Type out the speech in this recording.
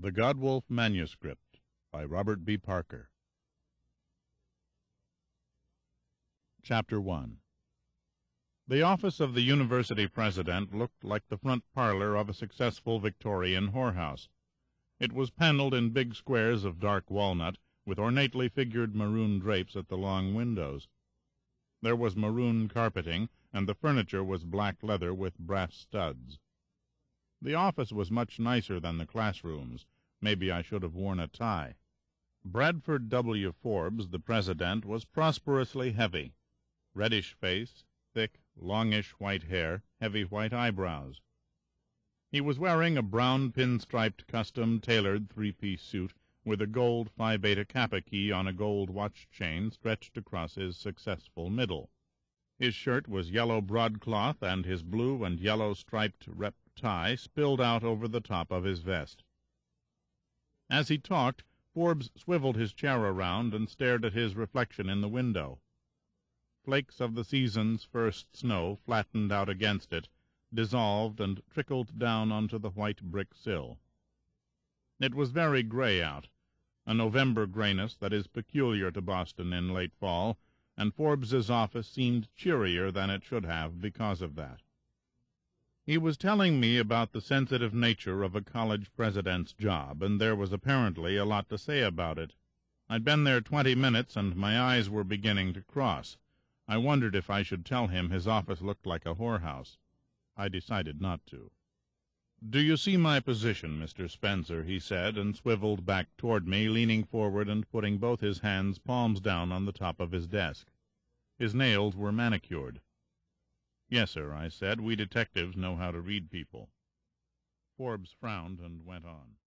The Godwulf Manuscript by Robert B. Parker. Chapter 1. The office of the university president looked like the front parlor of a successful Victorian whorehouse. It was paneled in big squares of dark walnut, with ornately figured maroon drapes at the long windows. There was maroon carpeting, and the furniture was black leather with brass studs. The office was much nicer than the classrooms. Maybe I should have worn a tie. Bradford W. Forbes, the president, was prosperously heavy. Reddish face, thick, longish white hair, heavy white eyebrows. He was wearing a brown pin-striped custom-tailored three-piece suit with a gold Phi Beta Kappa key on a gold watch chain stretched across his successful middle. His shirt was yellow broadcloth, and his blue and yellow striped rep tie spilled out over the top of his vest. As he talked, Forbes swiveled his chair around and stared at his reflection in the window. Flakes of the season's first snow flattened out against it, dissolved, and trickled down onto the white brick sill. It was very gray out, a November grayness that is peculiar to Boston in late fall, and Forbes's office seemed cheerier than it should have because of that. He was telling me about the sensitive nature of a college president's job, and there was apparently a lot to say about it. I'd been there 20 minutes, and my eyes were beginning to cross. I wondered if I should tell him his office looked like a whorehouse. I decided not to. "Do you see my position, Mr. Spencer?" he said, and swiveled back toward me, leaning forward and putting both his hands palms down on the top of his desk. His nails were manicured. "Yes, sir," I said. "We detectives know how to read people." Forbes frowned and went on.